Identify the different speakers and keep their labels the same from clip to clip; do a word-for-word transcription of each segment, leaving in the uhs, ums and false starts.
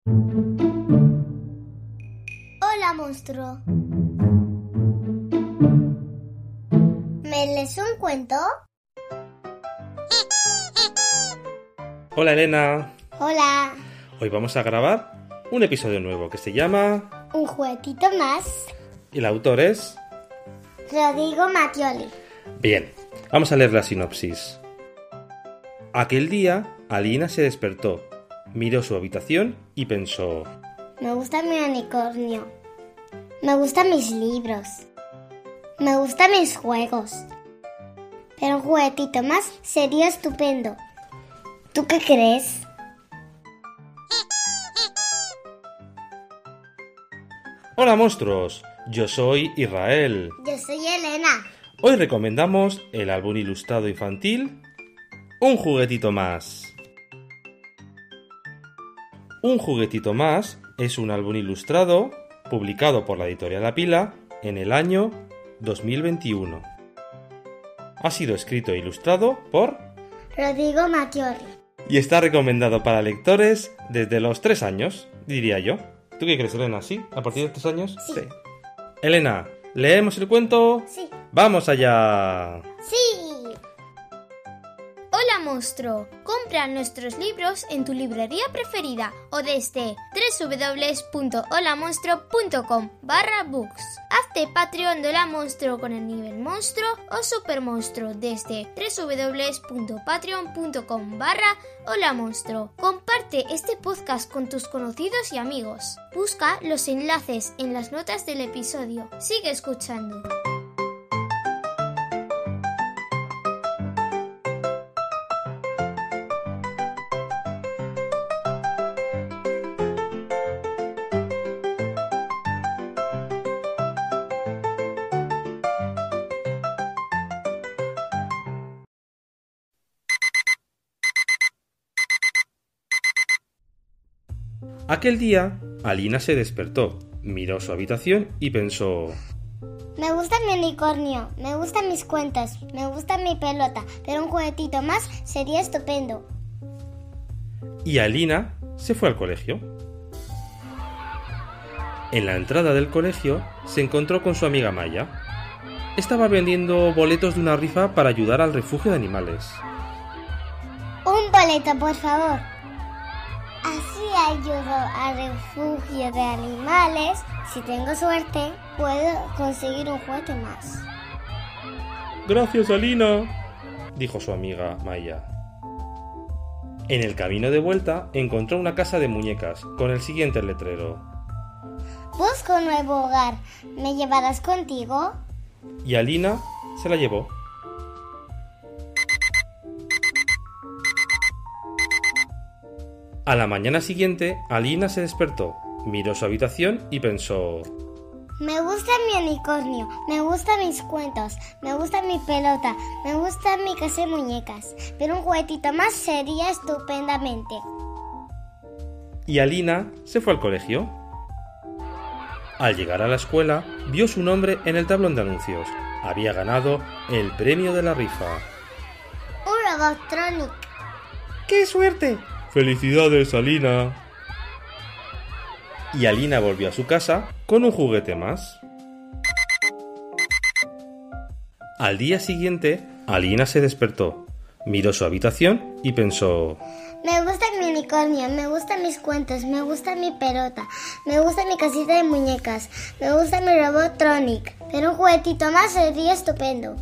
Speaker 1: Hola, monstruo. ¿Me lees un cuento?
Speaker 2: Hola, Elena.
Speaker 1: Hola.
Speaker 2: Hoy vamos a grabar un episodio nuevo que se llama...
Speaker 1: Un juguetito más.
Speaker 2: Y el autor es...
Speaker 1: Rodrigo Mattioli.
Speaker 2: Bien, vamos a leer la sinopsis. Aquel día, Alina se despertó, miró su habitación y pensó...
Speaker 1: Me gusta mi unicornio. Me gustan mis libros. Me gustan mis juegos. Pero un juguetito más sería estupendo. ¿Tú qué crees?
Speaker 2: Hola, monstruos. Yo soy Israel.
Speaker 1: Yo soy Elena.
Speaker 2: Hoy recomendamos el álbum ilustrado infantil Un juguetito más. Un juguetito más es un álbum ilustrado publicado por la editorial La Pila en el año dos mil veintiuno. Ha sido escrito e ilustrado por
Speaker 1: Rodrigo Mattioli.
Speaker 2: y está recomendado para lectores desde los tres años, diría yo. ¿Tú qué crees, Elena? ¿Sí? ¿A partir de tres años?
Speaker 1: Sí.
Speaker 2: Sí. Elena, ¿leemos el cuento?
Speaker 1: Sí.
Speaker 2: ¡Vamos allá!
Speaker 1: ¡Sí!
Speaker 3: Hola, monstruo. Compra nuestros libros en tu librería preferida o desde www.holamonstruo.com barra books. Hazte Patreon de Hola Monstruo con el nivel monstruo o super monstruo desde www.patreon.com barra Hola Monstruo. Comparte este podcast con tus conocidos y amigos. Busca los enlaces en las notas del episodio. Sigue escuchando.
Speaker 2: Aquel día, Alina se despertó, miró su habitación y pensó...
Speaker 1: Me gusta mi unicornio, me gustan mis cuentos, me gusta mi pelota, pero un juguetito más sería estupendo.
Speaker 2: Y Alina se fue al colegio. En la entrada del colegio se encontró con su amiga Maya. Estaba vendiendo boletos de una rifa para ayudar al refugio de animales.
Speaker 1: Un boleto, por favor. Así ayudo al refugio de animales. Si tengo suerte, puedo conseguir un juguete más.
Speaker 2: Gracias, Alina, dijo su amiga Maya. En el camino de vuelta encontró una casa de muñecas con el siguiente letrero.
Speaker 1: Busco un nuevo hogar. ¿Me llevarás contigo?
Speaker 2: Y Alina se la llevó. A la mañana siguiente, Alina se despertó, miró su habitación y pensó...
Speaker 1: Me gusta mi unicornio, me gustan mis cuentos, me gusta mi pelota, me gusta mi casa de muñecas, pero un juguetito más sería estupendamente.
Speaker 2: Y Alina se fue al colegio. Al llegar a la escuela, vio su nombre en el tablón de anuncios. Había ganado el premio de la rifa.
Speaker 1: Un Robotronic.
Speaker 2: ¡Qué suerte! ¡Felicidades, Alina! Y Alina volvió a su casa con un juguete más. Al día siguiente, Alina se despertó, miró su habitación y pensó...
Speaker 1: Me gusta mi unicornio, me gustan mis cuentos, me gusta mi pelota, me gusta mi casita de muñecas, me gusta mi Robotronic, pero un juguetito más sería estupendo.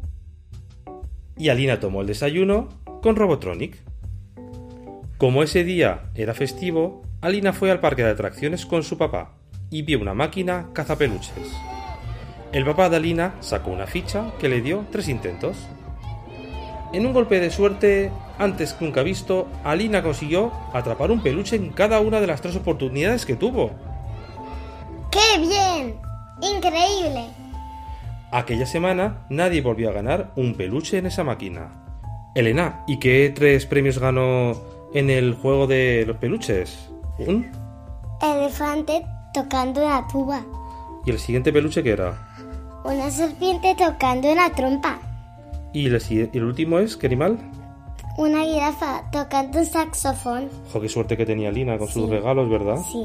Speaker 2: Y Alina tomó el desayuno con Robotronic. Como ese día era festivo, Alina fue al parque de atracciones con su papá y vio una máquina cazapeluches. El papá de Alina sacó una ficha que le dio tres intentos. En un golpe de suerte, antes nunca visto, Alina consiguió atrapar un peluche en cada una de las tres oportunidades que tuvo.
Speaker 1: ¡Qué bien! ¡Increíble!
Speaker 2: Aquella semana nadie volvió a ganar un peluche en esa máquina. Elena, ¿y qué tres premios ganó en el juego de los peluches? ¿Un?
Speaker 1: Elefante tocando una tuba.
Speaker 2: ¿Y el siguiente peluche qué era?
Speaker 1: Una serpiente tocando una trompa.
Speaker 2: ¿Y el, y el último es qué animal?
Speaker 1: una jirafa tocando un saxofón.
Speaker 2: Jo, qué suerte que tenía Alina con
Speaker 1: Sí.
Speaker 2: sus regalos, ¿verdad?
Speaker 1: Sí.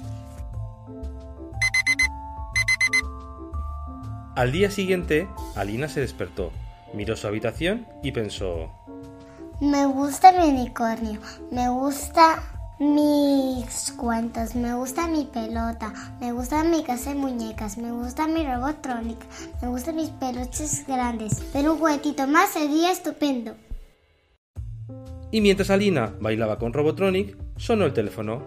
Speaker 2: Al día siguiente, Alina se despertó, miró su habitación y pensó:
Speaker 1: Me gusta mi unicornio, me gusta mis cuentos, me gusta mi pelota, me gusta mi casa de muñecas, me gusta mi Robotronic, me gustan mis peluches grandes, pero un juguetito más sería estupendo.
Speaker 2: Y mientras Alina bailaba con Robotronic, sonó el teléfono.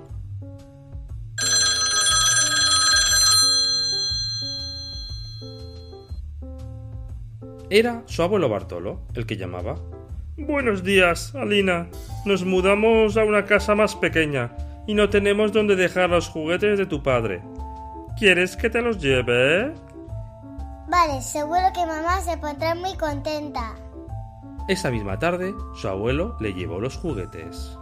Speaker 2: Era su abuelo Bartolo el que llamaba. Buenos días, Alina. Nos mudamos a una casa más pequeña y no tenemos dónde dejar los juguetes de tu padre. ¿Quieres que te los lleve?
Speaker 1: Vale, seguro que mamá se pondrá muy contenta.
Speaker 2: Esa misma tarde, su abuelo le llevó los juguetes.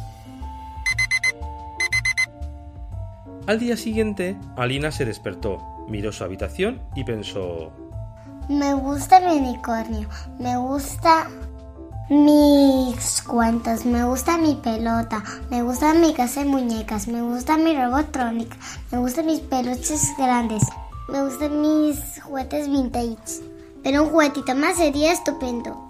Speaker 2: Al día siguiente, Alina se despertó, miró su habitación y pensó:
Speaker 1: Me gusta mi unicornio, me gusta mis cuentos, me gusta mi pelota, me gusta mi casa de muñecas, me gusta mi Robotronic, me gustan mis peluches grandes, me gustan mis juguetes vintage, pero un juguetito más sería estupendo.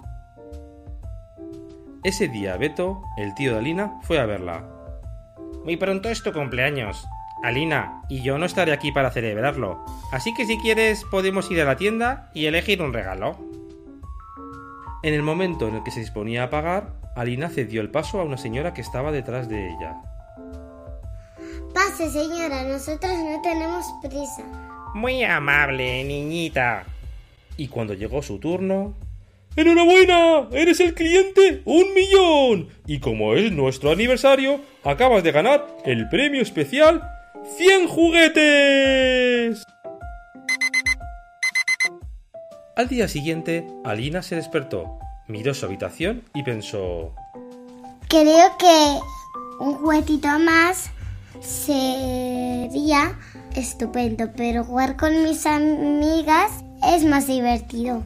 Speaker 2: Ese día Beto, el tío de Alina, fue a verla. Muy pronto es tu cumpleaños, Alina, y yo no estaré aquí para celebrarlo, así que si quieres podemos ir a la tienda y elegir un regalo. En el momento en el que se disponía a pagar, Alina cedió el paso a una señora que estaba detrás de ella.
Speaker 1: Pase, señora, nosotros no tenemos prisa.
Speaker 2: Muy amable, niñita. Y cuando llegó su turno... ¡Enhorabuena! ¡Eres el cliente un millón! Y como es nuestro aniversario, acabas de ganar el premio especial cien juguetes. Al día siguiente, Alina se despertó, miró su habitación y pensó:
Speaker 1: Creo que un juguetito más sería estupendo, pero jugar con mis amigas es más divertido.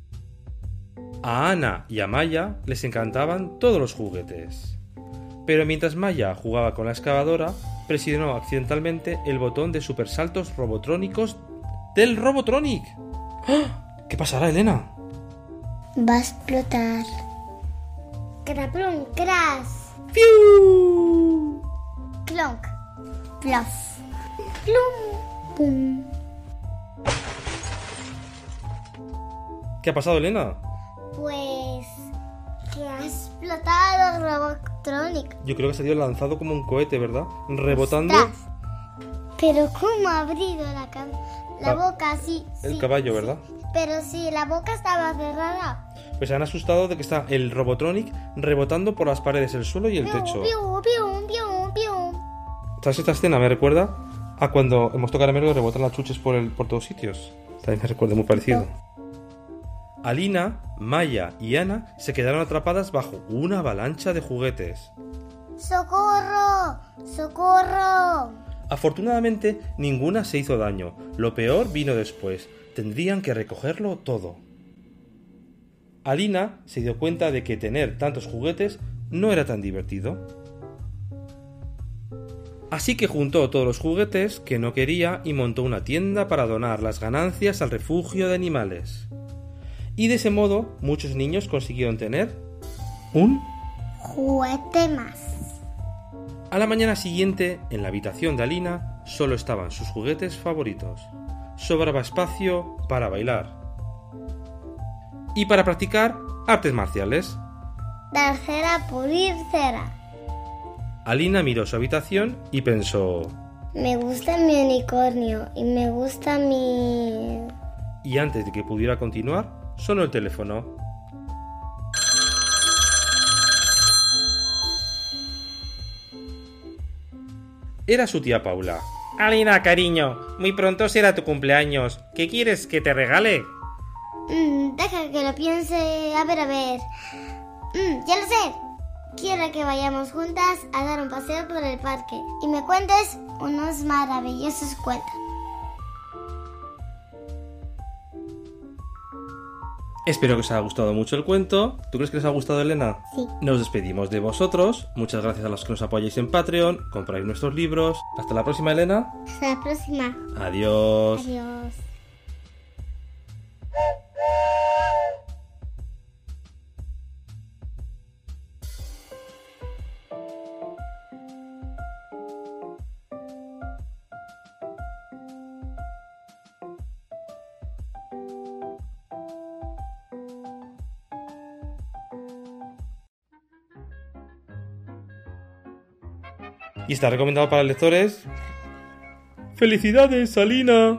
Speaker 2: A Ana y a Maya les encantaban todos los juguetes. Pero mientras Maya jugaba con la excavadora, presionó accidentalmente el botón de supersaltos robotrónicos del Robotronic. ¡Ah! ¿Qué pasará, Elena?
Speaker 1: Va a explotar. Craplum, crash.
Speaker 2: ¡Fiu!
Speaker 1: Clonk. Plof. Plum. Pum.
Speaker 2: ¿Qué ha pasado, Elena?
Speaker 1: Pues que ha explotado Robotronic.
Speaker 2: Yo creo que se ha lanzado como un cohete, ¿verdad? Rebotando.
Speaker 1: ¡Ostras! Pero ¿cómo ha abrido la, cam- la
Speaker 2: La-
Speaker 1: boca? Sí,
Speaker 2: el
Speaker 1: sí,
Speaker 2: caballo,
Speaker 1: sí.
Speaker 2: ¿verdad?
Speaker 1: Pero sí, la boca estaba cerrada.
Speaker 2: Pues se han asustado de que está el Robotronic rebotando por las paredes, el suelo y el
Speaker 1: Pium,
Speaker 2: techo.
Speaker 1: pium, pium, pium, pium.
Speaker 2: ¿Sabes? Esta escena me recuerda a cuando hemos tocado caramelo y rebotan las chuches por, el, por todos sitios. También me recuerda muy parecido. Alina, Maya y Ana se quedaron atrapadas bajo una avalancha de juguetes.
Speaker 1: ¡Socorro! ¡Socorro!
Speaker 2: Afortunadamente, ninguna se hizo daño. Lo peor vino después. Tendrían que recogerlo todo. Alina se dio cuenta de que tener tantos juguetes no era tan divertido. Así que juntó todos los juguetes que no quería y montó una tienda para donar las ganancias al refugio de animales. Y de ese modo muchos niños consiguieron tener un
Speaker 1: Juguete más.
Speaker 2: A la mañana siguiente, en la habitación de Alina, solo estaban sus juguetes favoritos. Sobraba espacio para bailar y para practicar artes marciales.
Speaker 1: Dar cera, pulir cera.
Speaker 2: Alina miró su habitación y pensó...
Speaker 1: Me gusta mi unicornio y me gusta mi...
Speaker 2: Y antes de que pudiera continuar, sonó el teléfono. Era su tía Paula. Alina, cariño, muy pronto será tu cumpleaños. ¿Qué quieres que te regale?
Speaker 1: Mm, deja que lo piense. A ver, a ver. Mm, ya lo sé. Quiero que vayamos juntas a dar un paseo por el parque y me cuentes unos maravillosos cuentos.
Speaker 2: Espero que os haya gustado mucho el cuento. ¿Tú crees que les ha gustado, Elena?
Speaker 1: Sí.
Speaker 2: Nos despedimos de vosotros. Muchas gracias a los que nos apoyáis en Patreon, compráis nuestros libros. Hasta la próxima, Elena.
Speaker 1: Hasta la próxima.
Speaker 2: Adiós.
Speaker 1: Adiós.
Speaker 2: Y está recomendado para lectores. ¡Felicidades, Alina!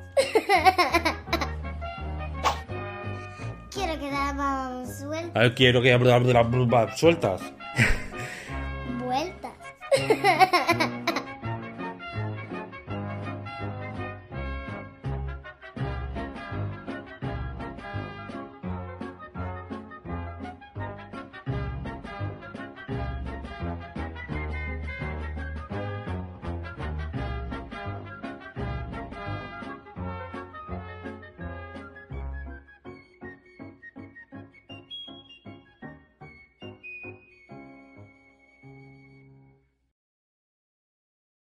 Speaker 1: Quiero que damos sueltas.
Speaker 2: A ver, quiero que... sueltas.
Speaker 1: Vueltas.